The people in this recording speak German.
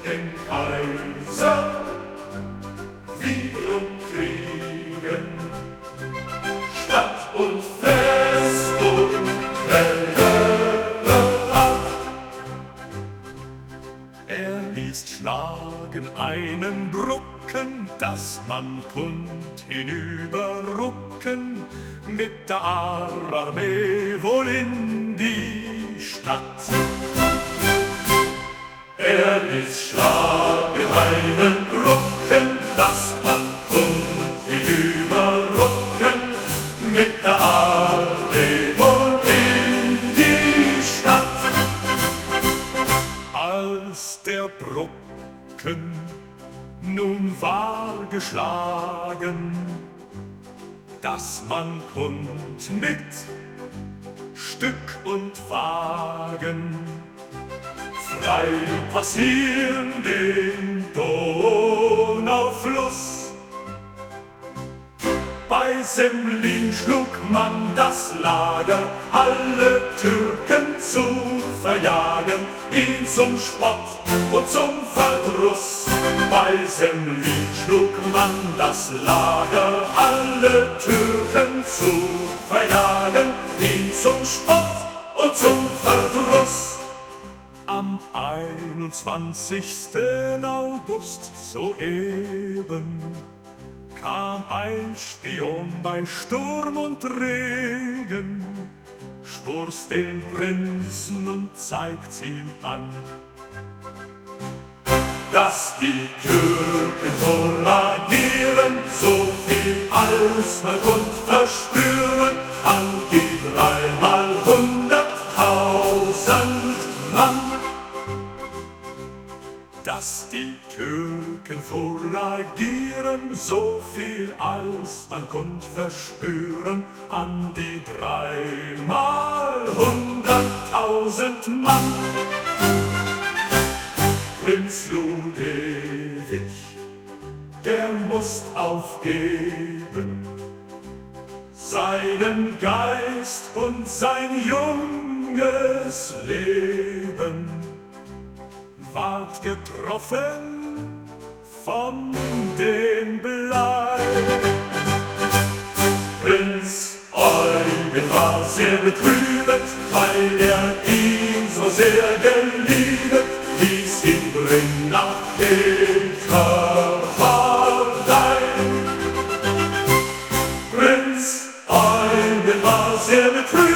den Kaiser wieder kriegen. Stadt und Festung ab. Er ließ schlagen einen Brucken, dass man konnt hinüberrucken, mit der Armee wohl in die Stadt. Er ließ schlagen einen Brucken, dass man konnt hinüberrucken, mit der Armee wohl in die Stadt. Als der Brucken nun war geschlagen, dass man konnt mit Stück und Wagen frei passieren den Donaufluss. Bei Semlin schlug man das Lager, alle Türken zu verjagen, ihn zum Spott und zum Verdruss. Bei Semlin schlug man das Lager, alle Türken zu verjagen, ihn zum Spott und zum Verdruss. Am 21. August soeben kam ein Spion bei Sturm und Regen, stoß den Prinzen und zeigt's ihm an, dass die Türken foragieren, so viel als man konnt verspüren, an die 3-mal-100.000 Mann. Dass die Türken foragieren, so viel als man konnt verspüren, an die 3-mal-100.000 Mann. Prinz Ludewig, der musst aufgeben seinen Geist und sein junges Leben. Ward getroffen von dem Blei. Prinz Eugen war sehr betrübet, weil er ihn so sehr geliebet, ließ ihn bringen nach Peterwaldei. Prinz Eugen war sehr betrübet,